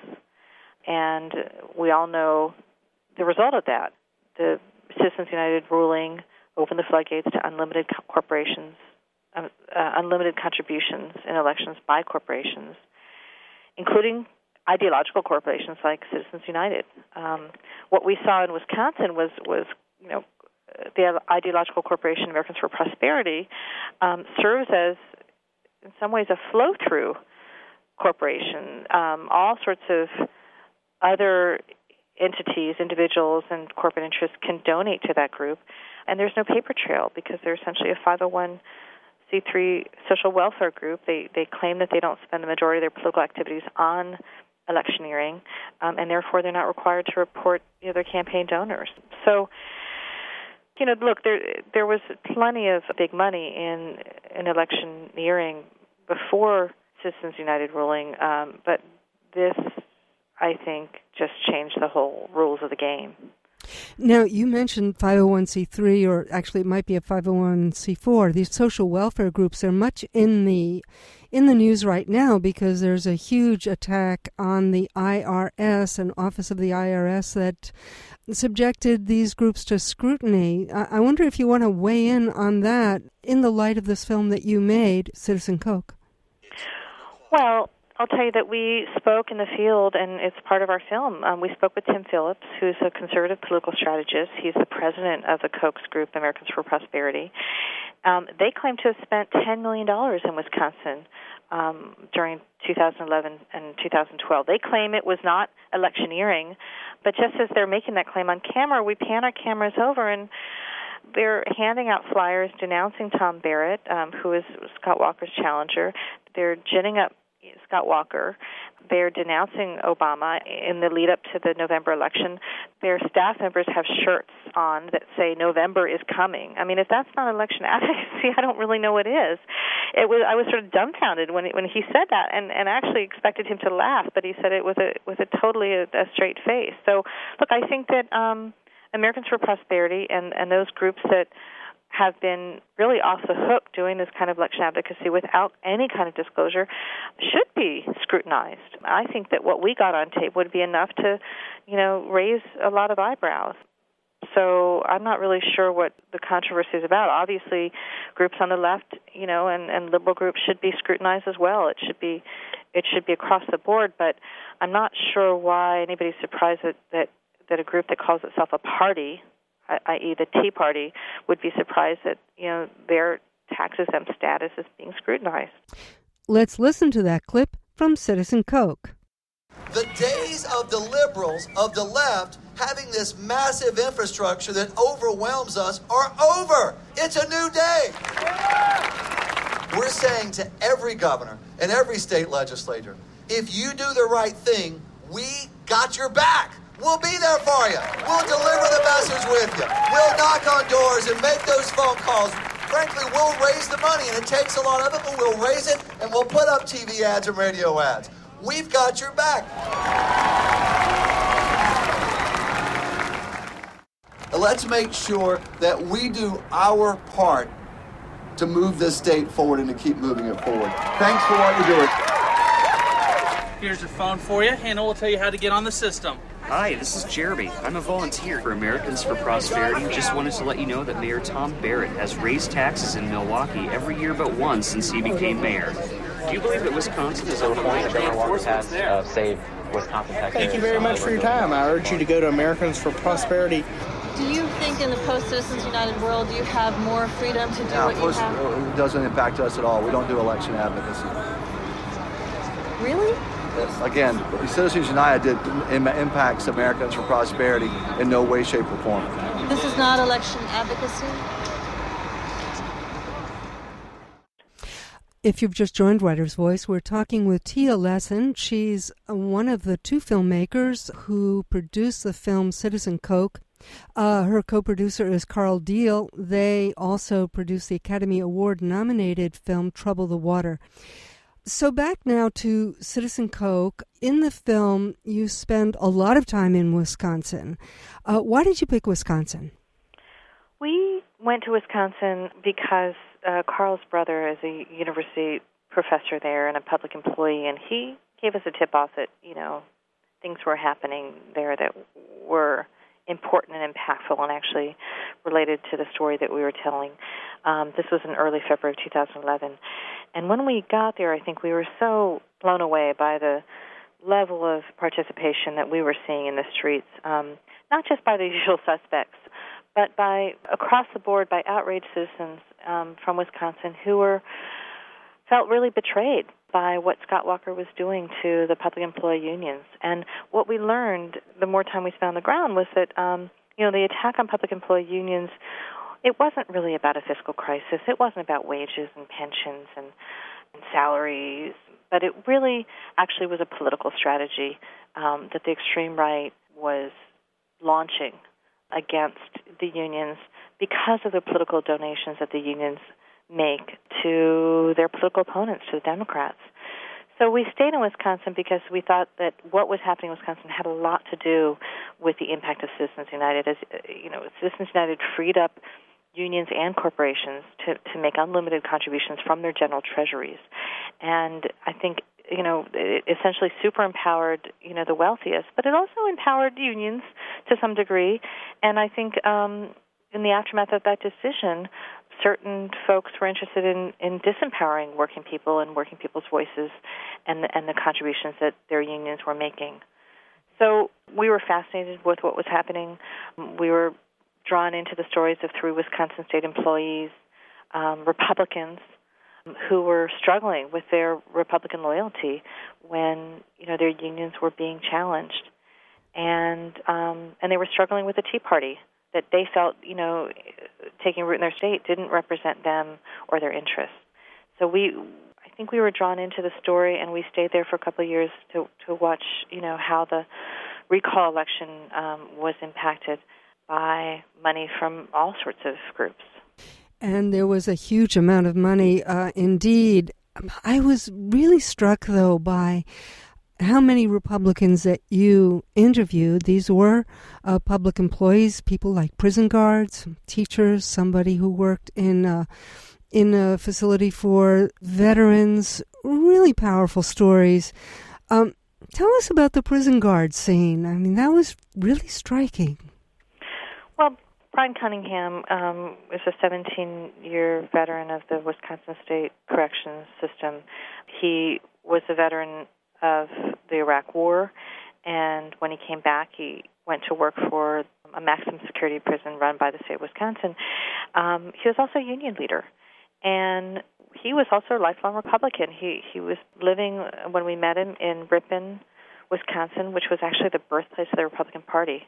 And we all know the result of that. The Citizens United ruling opened the floodgates to unlimited co- corporations, um, uh, unlimited contributions in elections by corporations, including ideological corporations like Citizens United. Um, what we saw in Wisconsin was, was you know, the ideological corporation Americans for Prosperity um, serves as, in some ways, a flow-through corporation. Um, all sorts of other entities, individuals, and corporate interests can donate to that group, and there's no paper trail because they're essentially a five oh one c three social welfare group. They they claim that they don't spend the majority of their political activities on electioneering, um, and therefore they're not required to report, you know, their campaign donors. So, you know, look, there there was plenty of big money in in electioneering before Citizens United ruling, um, but this, I think, just changed the whole rules of the game. Now, you mentioned five oh one c three, or actually it might be a five oh one c four. These social welfare groups are much in the in the news right now because there's a huge attack on the I R S and Office of the I R S that subjected these groups to scrutiny. I, I wonder if you want to weigh in on that in the light of this film that you made, Citizen Coke. Well, I'll tell you that we spoke in the field, and it's part of our film. Um, we spoke with Tim Phillips, who's a conservative political strategist. He's the president of the Kochs group, Americans for Prosperity. Um, they claim to have spent ten million dollars in Wisconsin um, during two thousand eleven and two thousand twelve. They claim it was not electioneering, but just as they're making that claim on camera, we pan our cameras over, and they're handing out flyers denouncing Tom Barrett, um, who is Scott Walker's challenger. They're ginning up Scott Walker. They're denouncing Obama in the lead up to the November election. Their staff members have shirts on that say November is coming. I mean, if that's not election advocacy, I don't really know what is. It was I was sort of dumbfounded when it, when he said that, and, and actually expected him to laugh, but he said it with a with a totally a, a straight face. So, look, I think that um, Americans for Prosperity and, and those groups that have been really off the hook doing this kind of election advocacy without any kind of disclosure should be scrutinized. I think that what we got on tape would be enough to, you know, raise a lot of eyebrows. So I'm not really sure what the controversy is about. Obviously, groups on the left, you know, and, and liberal groups should be scrutinized as well. It should be it should be across the board, but I'm not sure why anybody's surprised that, that, that a group that calls itself a party, that is the Tea Party, would be surprised that, you know, their tax-exempt status is being scrutinized. Let's listen to that clip from Citizen Coke. The days of the liberals, of the left, having this massive infrastructure that overwhelms us are over. It's a new day. We're saying to every governor and every state legislator, if you do the right thing, we got your back. We'll be there for you. We'll deliver the message with you. We'll knock on doors and make those phone calls. Frankly, we'll raise the money, and it takes a lot of it, but we'll raise it, and we'll put up T V ads and radio ads. We've got your back. Let's make sure that we do our part to move this state forward and to keep moving it forward. Thanks for what you're doing. Here's your phone for you. Hannah will tell you how to get on the system. Hi, this is Jeremy. I'm a volunteer for Americans for Prosperity. Just wanted to let you know that Mayor Tom Barrett has raised taxes in Milwaukee every year but once since he became mayor. Do you believe that Wisconsin is on point to reinforce what's there? Uh, save Wisconsin taxpayers. Thank you very much for your time. I urge you to go to Americans for Prosperity. Do you think in the post-Citizens United world you have more freedom to do No, what you post, have? it doesn't impact us at all. We don't do election advocacy. Really? Again, Citizens United did, impacts Americans for Prosperity in no way, shape, or form. This is not election advocacy? If you've just joined Writer's Voice, we're talking with Tia Lessin. She's one of the two filmmakers who produced the film Citizen Coke. Uh, her co-producer is Carl Deal. They also produced the Academy Award-nominated film Trouble the Water. So back now to Citizen Coke. In the film, you spend a lot of time in Wisconsin. Uh, why did you pick Wisconsin? We went to Wisconsin because uh, Carl's brother is a university professor there and a public employee, and he gave us a tip-off that, you know, things were happening there that were important and impactful and actually related to the story that we were telling. Um, this was in early February of two thousand eleven. And when we got there, I think we were so blown away by the level of participation that we were seeing in the streets, um, not just by the usual suspects, but by across the board by outraged citizens um, from Wisconsin who were felt really betrayed by what Scott Walker was doing to the public employee unions. And what we learned the more time we spent on the ground was that, um, you know, the attack on public employee unions, it wasn't really about a fiscal crisis. It wasn't about wages and pensions and, and salaries, but it really actually was a political strategy um, that the extreme right was launching against the unions because of the political donations that the unions make to their political opponents, to the Democrats. So we stayed in Wisconsin because we thought that what was happening in Wisconsin had a lot to do with the impact of Citizens United. As you know, Citizens United freed up unions and corporations to, to make unlimited contributions from their general treasuries. And I think, you know, it essentially super empowered, you know, the wealthiest, but it also empowered unions to some degree. And I think um, in the aftermath of that decision, certain folks were interested in, in disempowering working people and working people's voices and the, and the contributions that their unions were making. So we were fascinated with what was happening. We were drawn into the stories of three Wisconsin state employees, um, Republicans, who were struggling with their Republican loyalty when, you know, their unions were being challenged. And um, and they were struggling with the Tea Party, that they felt, you know, taking root in their state didn't represent them or their interests. So we, I think we were drawn into the story, and we stayed there for a couple of years to to watch, you know, how the recall election um, was impacted by money from all sorts of groups. And there was a huge amount of money, uh, indeed. I was really struck, though, by how many Republicans that you interviewed. These were uh, public employees, people like prison guards, teachers, somebody who worked in uh, in a facility for veterans. Really powerful stories. Um, tell us about the prison guard scene. I mean, that was really striking. Well, Brian Cunningham um, is a seventeen-year veteran of the Wisconsin State Corrections System. He was a veteran of the Iraq War, and when he came back, he went to work for a maximum security prison run by the state of Wisconsin. Um, he was also a union leader, and he was also a lifelong Republican. He he was living, when we met him, in Ripon, Wisconsin, which was actually the birthplace of the Republican Party.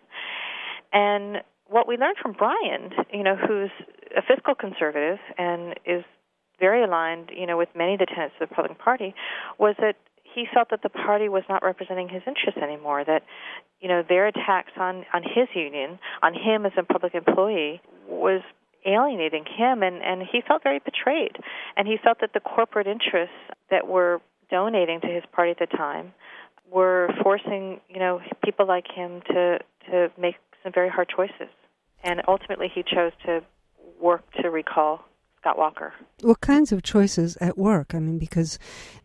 And what we learned from Brian, you know, who's a fiscal conservative and is very aligned, you know, with many of the tenets of the Republican Party, was that he felt that the party was not representing his interests anymore, that, you know, their attacks on, on his union, on him as a public employee, was alienating him, and, and he felt very betrayed. And he felt that the corporate interests that were donating to his party at the time were forcing, you know, people like him to, to make some very hard choices. And ultimately he chose to work to recall Scott Walker. What kinds of choices at work? I mean, because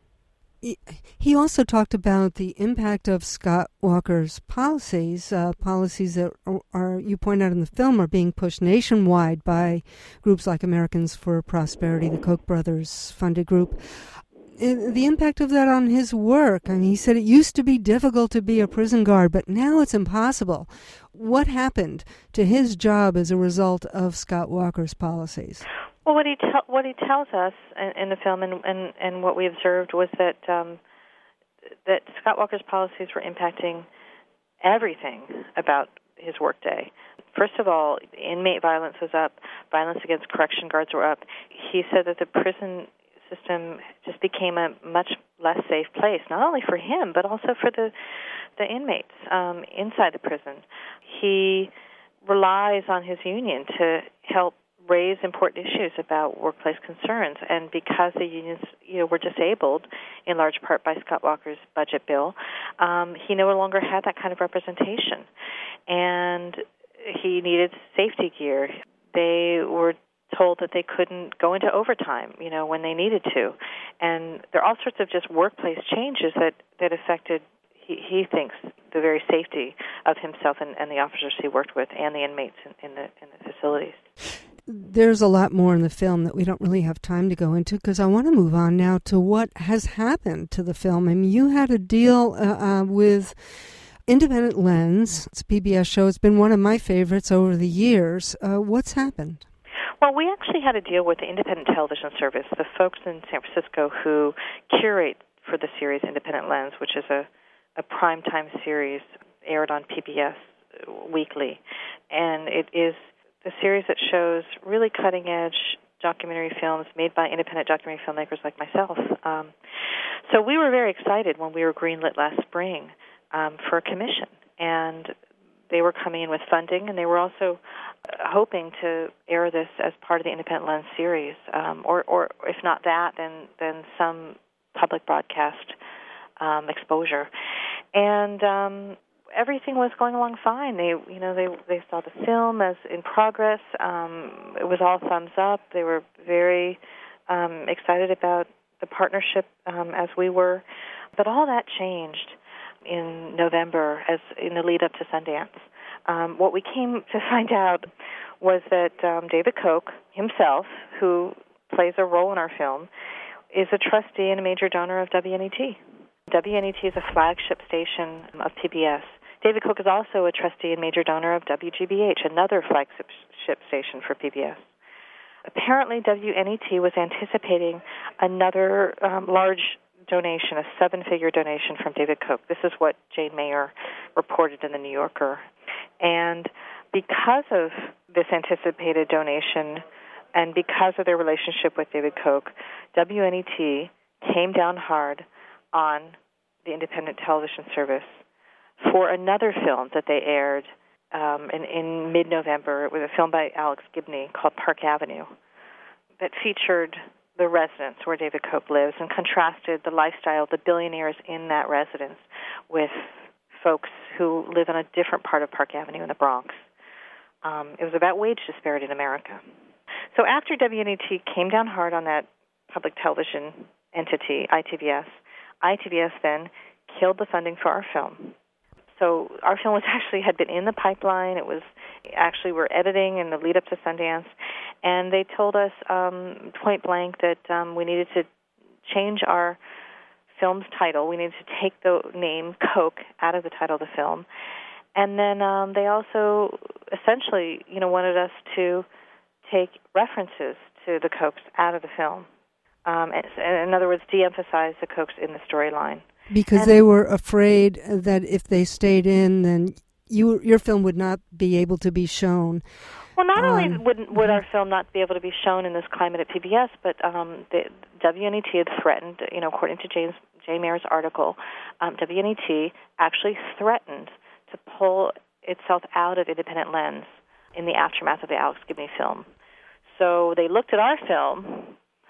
he also talked about the impact of Scott Walker's policies, uh, policies that are, are, you point out in the film, are being pushed nationwide by groups like Americans for Prosperity, the Koch brothers funded group. And the impact of that on his work. I mean, he said it used to be difficult to be a prison guard, but now it's impossible. What happened to his job as a result of Scott Walker's policies? Well, what he te- what he tells us in, in the film, and, and, and what we observed, was that um, that Scott Walker's policies were impacting everything about his workday. First of all, inmate violence was up, violence against correction guards were up. He said that the prison system just became a much less safe place, not only for him, but also for the the inmates um, inside the prison. He relies on his union to help raise important issues about workplace concerns, and because the unions, you know, were disabled in large part by Scott Walker's budget bill, um, he no longer had that kind of representation, and he needed safety gear. They were told that they couldn't go into overtime, you know, when they needed to, and there are all sorts of just workplace changes that that affected, he, he thinks, the very safety of himself and, and the officers he worked with and the inmates in, in the in the facilities. There's a lot more in the film that we don't really have time to go into, because I want to move on now to what has happened to the film. I mean, you had a deal uh, uh, with Independent Lens. It's a P B S show. It's been one of my favorites over the years. Uh, what's happened? Well, we actually had a deal with the Independent Television Service, the folks in San Francisco who curate for the series Independent Lens, which is a, a primetime series aired on P B S weekly. And it is the series that shows really cutting-edge documentary films made by independent documentary filmmakers like myself. Um, so we were very excited when we were greenlit last spring um, for a commission. And they were coming in with funding, and they were also hoping to air this as part of the Independent Lens series, um, or, or if not that, then then some public broadcast um, exposure. And um, everything was going along fine. They, you know, they they saw the film as in progress. Um, it was all thumbs up. They were very um, excited about the partnership um, as we were. But all that changed in November, as in the lead up to Sundance. Um, what we came to find out was that um, David Koch himself, who plays a role in our film, is a trustee and a major donor of W N E T. W N E T is a flagship station of P B S. David Koch is also a trustee and major donor of W G B H, another flagship station for P B S. Apparently, W N E T was anticipating another um, large donation, a seven-figure donation from David Koch. This is what Jane Mayer reported in The New Yorker. And because of this anticipated donation and because of their relationship with David Koch, W N E T came down hard on the independent television service for another film that they aired um, in, in mid-November. It was a film by Alex Gibney called Park Avenue that featured the residence where David Koch lives and contrasted the lifestyle of the billionaires in that residence with folks who live in a different part of Park Avenue in the Bronx. Um, it was about wage disparity in America. So after W N E T came down hard on that public television entity, I T V S, I T V S then killed the funding for our film. So our film was actually had been in the pipeline. It was actually we're editing in the lead up to Sundance, and they told us um, point blank that um, we needed to change our film's title. We needed to take the name Koch out of the title of the film, and then um, they also essentially, you know, wanted us to take references to the Kochs out of the film. Um, and, in other words, de-emphasize the Kochs in the storyline. Because and they were afraid that if they stayed in, then you, your film would not be able to be shown. Well, not um, only would, would our film not be able to be shown in this climate at P B S, but um, the W N E T had threatened, you know, according to James J. Mayer's article, um, W N E T actually threatened to pull itself out of Independent Lens in the aftermath of the Alex Gibney film. So they looked at our film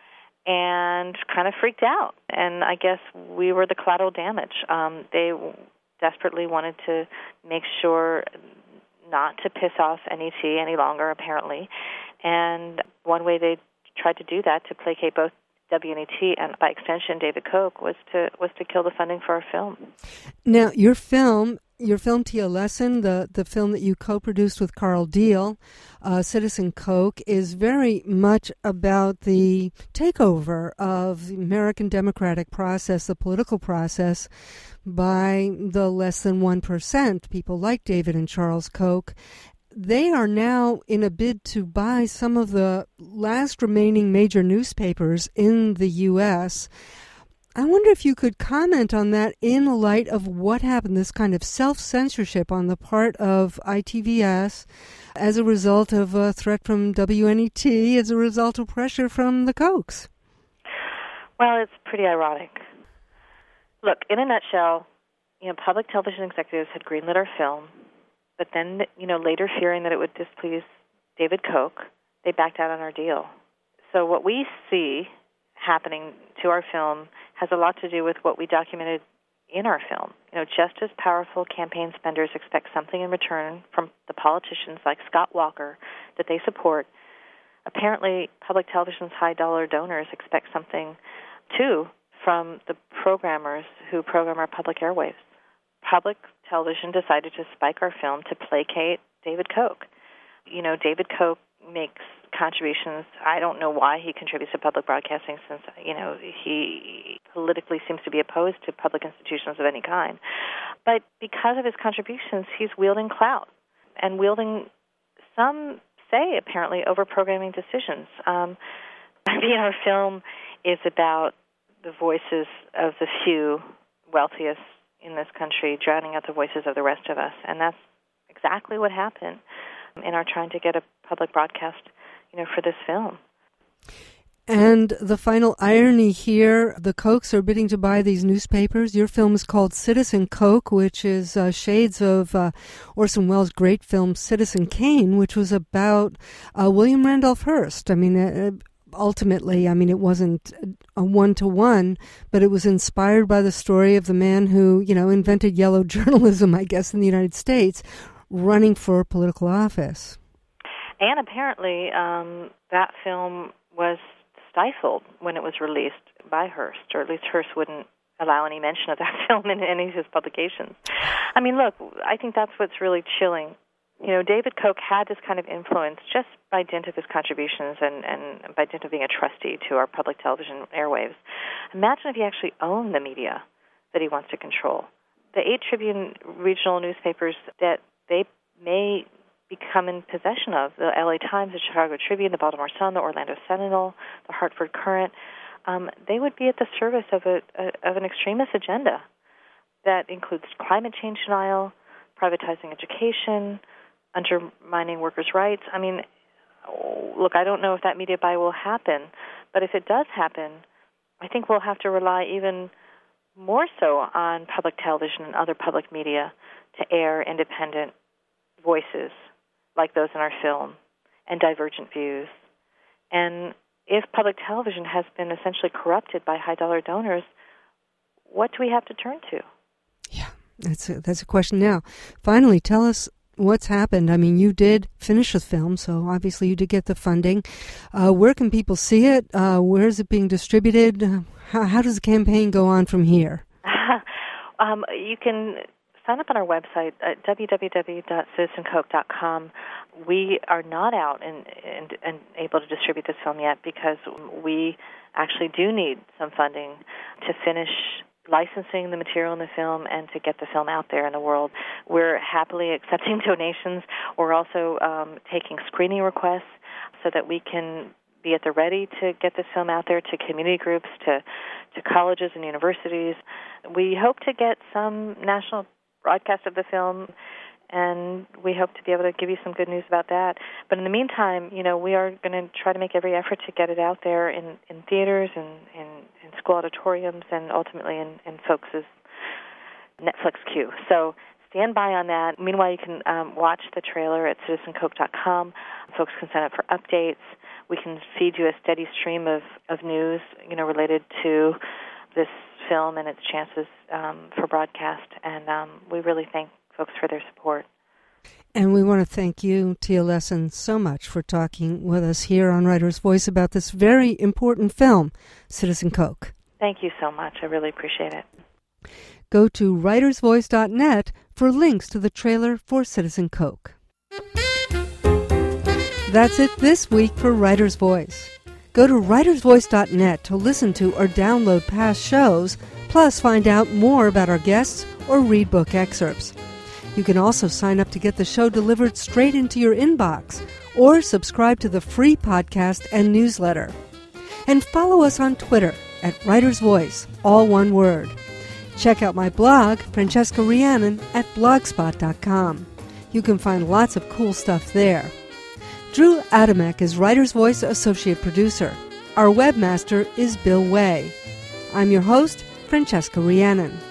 and kind of freaked out. And I guess we were the collateral damage. Um, they desperately wanted to make sure not to piss off N E T any longer, apparently. And one way they tried to do that, to placate both W N E T and, by extension, David Koch, was to was to kill the funding for our film. Now, your film, your film To Your Lesson, the, the film that you co-produced with Carl Deal, uh, Citizen Koch, is very much about the takeover of the American democratic process, the political process, by the less than one percent, people like David and Charles Koch. They are now in a bid to buy some of the last remaining major newspapers in the U S I wonder if you could comment on that in the light of what happened, this kind of self-censorship on the part of I T V S as a result of a threat from W N E T, as a result of pressure from the Kochs. Well, it's pretty ironic. Look, in a nutshell, you know, public television executives had greenlit our film, but then, you know, later fearing that it would displease David Koch, they backed out on our deal. So what we see happening to our film has a lot to do with what we documented in our film. You know, just as powerful campaign spenders expect something in return from the politicians like Scott Walker that they support, apparently public television's high-dollar donors expect something, too, from the programmers who program our public airwaves. Public television decided to spike our film to placate David Koch. You know, David Koch makes contributions. I don't know why he contributes to public broadcasting, since, you know, he politically seems to be opposed to public institutions of any kind. But because of his contributions, he's wielding clout and wielding, some say, apparently, over programming decisions. Um, I mean, our film is about the voices of the few wealthiest in this country, drowning out the voices of the rest of us. And that's exactly what happened in our trying to get a public broadcast, you know, for this film. And the final irony here, the Kochs are bidding to buy these newspapers. Your film is called Citizen Coke, which is uh, shades of uh, Orson Welles' great film Citizen Kane, which was about uh, William Randolph Hearst. I mean, uh, ultimately, I mean, it wasn't a one-to-one, but it was inspired by the story of the man who, you know, invented yellow journalism, I guess, in the United States, running for political office. And apparently um, that film was stifled when it was released by Hearst, or at least Hearst wouldn't allow any mention of that film in any of his publications. I mean, look, I think that's what's really chilling. You know, David Koch had this kind of influence just by dint of his contributions and, and by dint of being a trustee to our public television airwaves. Imagine if he actually owned the media that he wants to control. The eight Tribune regional newspapers that they may become in possession of, the L A Times, the Chicago Tribune, the Baltimore Sun, the Orlando Sentinel, the Hartford Courant, um, they would be at the service of a, a of an extremist agenda that includes climate change denial, privatizing education, undermining workers' rights. I mean, look, I don't know if that media buy will happen, but if it does happen, I think we'll have to rely even more so on public television and other public media to air independent voices like those in our film and divergent views. And if public television has been essentially corrupted by high-dollar donors, what do we have to turn to? Yeah, that's a, that's a question now. Finally, tell us what's happened. I mean, you did finish the film, so obviously you did get the funding. Uh, where can people see it? Uh, where is it being distributed? How, how does the campaign go on from here? um, you can sign up on our website at w w w dot citizen coke dot com. We are not out and, and, and able to distribute this film yet because we actually do need some funding to finish licensing the material in the film and to get the film out there in the world. We're happily accepting donations. We're also um, taking screening requests so that we can be at the ready to get this film out there to community groups, to, to colleges and universities. We hope to get some national broadcast of the film, and we hope to be able to give you some good news about that. But in the meantime, you know, we are going to try to make every effort to get it out there in, in theaters and in, in school auditoriums and ultimately in, in folks' Netflix queue. So stand by on that. Meanwhile, you can um, watch the trailer at citizen coke dot com. Folks can sign up for updates. We can feed you a steady stream of, of news, you know, related to this film and its chances um, for broadcast, and um, we really thank folks for their support. And we want to thank you, Tia Lessin, so much for talking with us here on Writer's Voice about this very important film, Citizen Coke. Thank you so much. I really appreciate it. Go to writers voice dot net for links to the trailer for Citizen Coke. That's it this week for Writer's Voice. Go to writers voice dot net to listen to or download past shows, plus find out more about our guests or read book excerpts. You can also sign up to get the show delivered straight into your inbox or subscribe to the free podcast and newsletter. And follow us on Twitter at Writer's Voice, all one word. Check out my blog, Francesca Rhiannon, at blogspot dot com. You can find lots of cool stuff there. Drew Adamek is Writer's Voice Associate Producer. Our webmaster is Bill Way. I'm your host, Francesca Rhiannon.